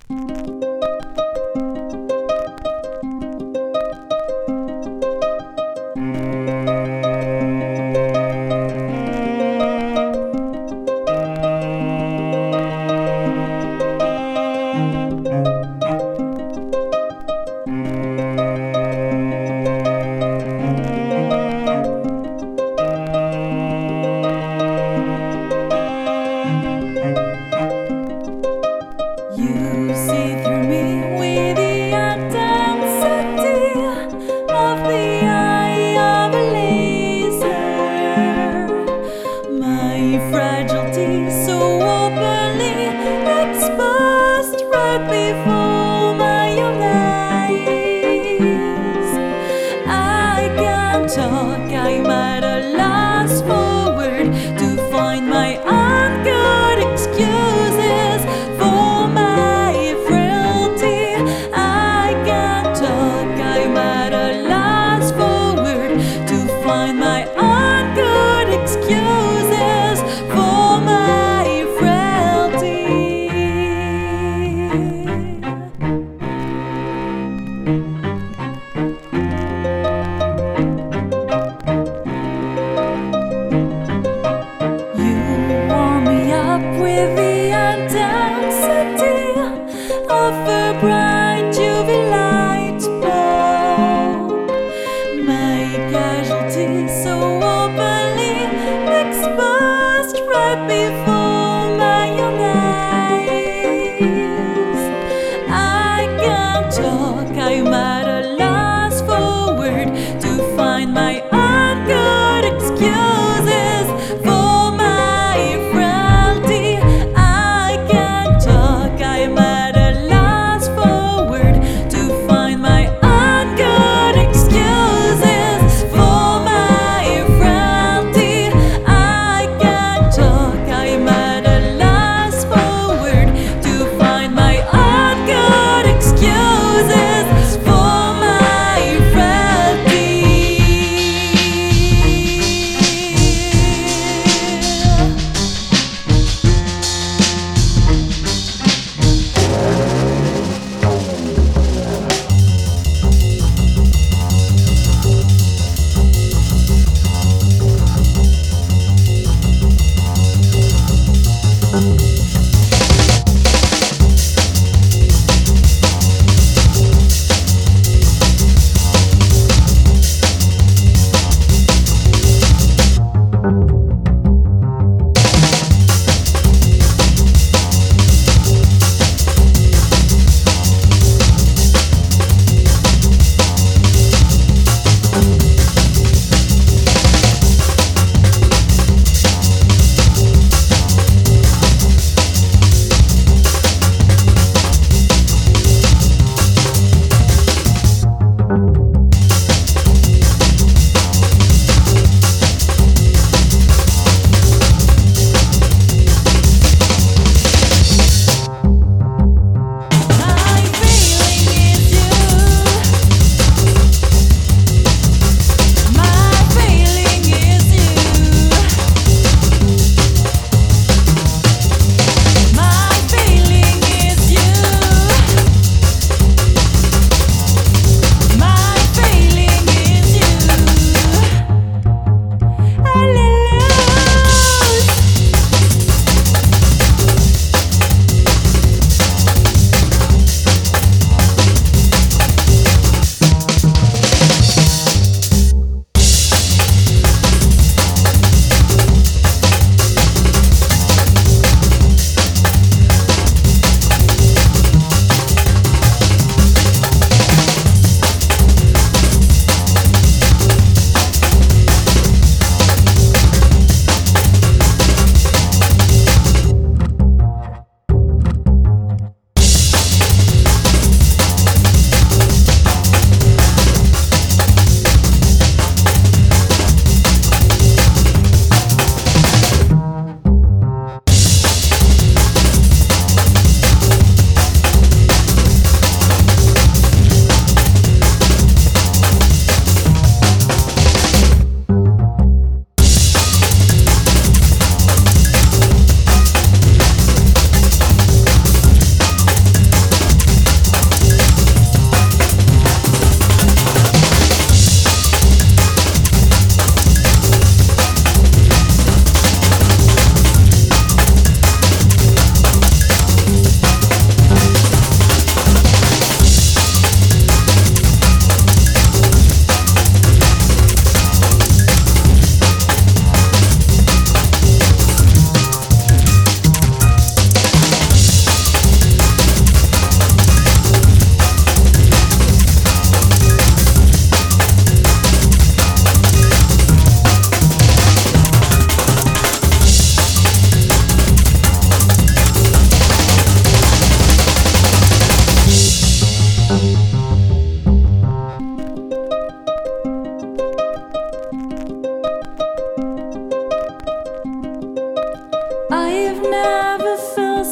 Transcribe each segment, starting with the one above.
You see through me with the intensity of the eye of a laser. My fragility so openly exposed right before my own eyes. I can't talk, I'm at a loss for word to find my own good excuses for my frailty. I can't talk, I'm at a loss for word to find my own good excuses for my frailty. With the intensity of a bright UV light bulb, my casualty so openly exposed right before my own eyes. I can't talk, I'm at a loss for word to find my own good excuses for my frailty.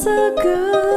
so good.